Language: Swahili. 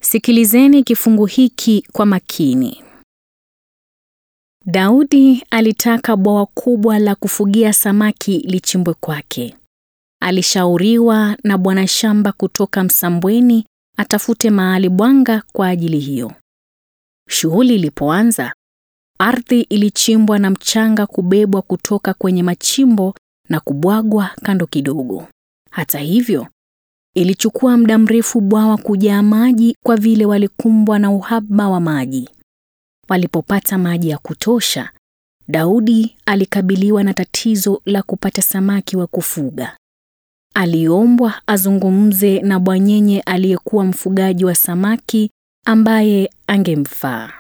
Sikilizeni kifungu hiki kwa makini. Daudi alitaka bwawa kubwa la kufugia samaki lichimbwe kwake. Alishauriwa na bwana shamba kutoka Msambweni atafute mahali bwanga kwa ajili hiyo. Shughuli ilipoanza, ardhi ilichimbwa na mchanga kubebwa kutoka kwenye machimbo na kubwagwa kando kidogo. Hata hivyo, ilichukua muda mrefu bwawa kujaa maji kwa vile walikumbwa na uhaba wa maji. Walipopata maji ya kutosha, Daudi alikabiliwa na tatizo la kupata samaki wa kufuga. Aliombwa azungumze na bwanyenye aliyekuwa mfugaji wa samaki ambaye angemfaa.